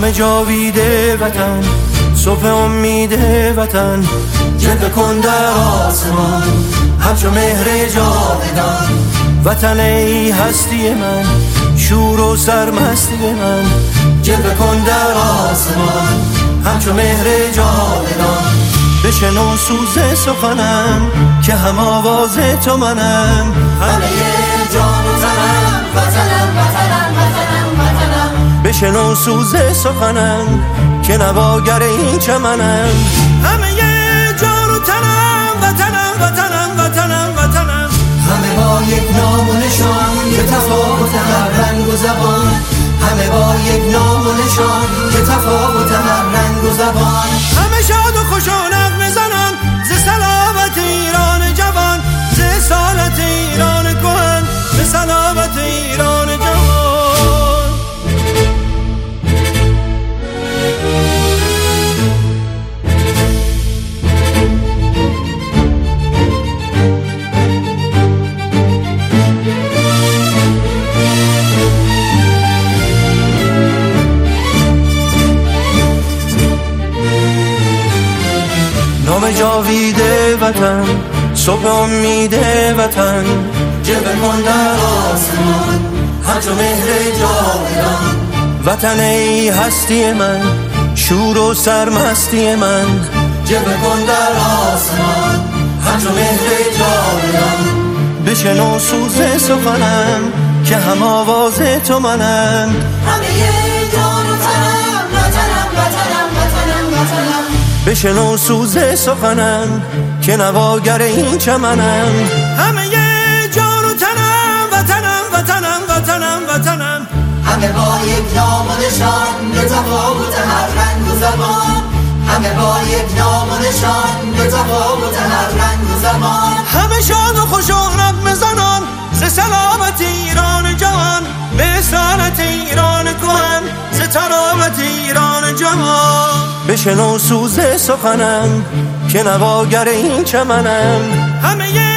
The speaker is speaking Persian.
نام جاوید وطن، صبح امید وطن، جلوه کن در آسمان همچو مهر جاودان. وطن ای هستی من، شور و سرمستی من، جلوه کن در آسمان همچو مهر جاودان. بشنو سوز سخنم که هم آواز تو منم، همه جان و تنم وطنم وطنم وطنم وطنم. بشنو سوز سخنم که نواگر این چمنم، همه جان و تنم وطنم وطنم وطنم وطنم. همه با یک نام و نشان که تفاوت هر رنگ و زبان، همه با یک نام و نشان که تفاوت هر رنگ و زبان. همه شاد و خوش و نغمه زنان ز صلابت ایران جوان، ز اصالت ایران کهن، ز صلابت ایران جوان. نام جاوید وطن، صبح امید وطن، جلوه کن در آسمان همچو مهر جاودان. وطن ای هستی من، شور و سرمستی من، جلوه کن در آسمان همچو مهر جاودان. بشنو سوز سخنم که هم آواز تو منم، همه جان و تنم وطنم وطنم وطنم وطنم. بشنو سوز سخنم که نواگر این چمنم، همه جان و تنم وطنم وطنم وطنم وطنم. همه با یک نام و نشان به تفاوت هر رنگ و زبان، همه با یک نام و نشان به تفاوت هر رنگ و زبان. همه شاد و خوش و نغمه زنان ز صلابت ایران جوان، به اصالت ایران کهن، ز طراوت ایران جوان. بشنو سوز سخنم که نواگر این چمنم، همه